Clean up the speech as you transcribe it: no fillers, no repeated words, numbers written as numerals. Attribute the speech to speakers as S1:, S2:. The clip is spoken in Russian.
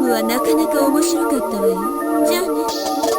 S1: ムはなかなか面白かったわよ。じゃあね。